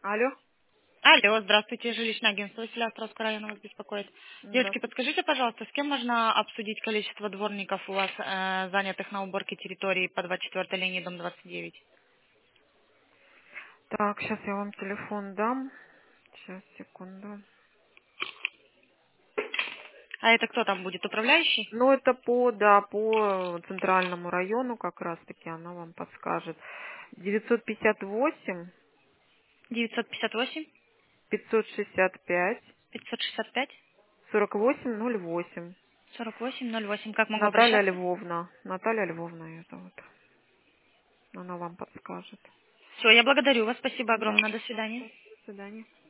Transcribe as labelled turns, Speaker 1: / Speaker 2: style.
Speaker 1: Алло.
Speaker 2: Алло, здравствуйте, жилищное агентство Василия Островского района вас беспокоит. Девочки,
Speaker 1: Здравствуйте.
Speaker 2: подскажите, пожалуйста, с кем можно обсудить количество дворников у вас, занятых на уборке территории по 24-й линии, дом 29?
Speaker 1: Так, сейчас я вам телефон дам. Сейчас, секунду.
Speaker 2: А это кто там будет, управляющий?
Speaker 1: Ну, это по центральному району как раз-таки она вам подскажет. 958
Speaker 2: 958
Speaker 1: 565
Speaker 2: 565
Speaker 1: 4808.
Speaker 2: 4808. Как могу
Speaker 1: Наталья
Speaker 2: обращаться?
Speaker 1: Львовна. Наталья Львовна это вот. Она вам подскажет.
Speaker 2: Все, я благодарю вас, спасибо
Speaker 1: Да.
Speaker 2: огромное, до свидания.
Speaker 1: До свидания.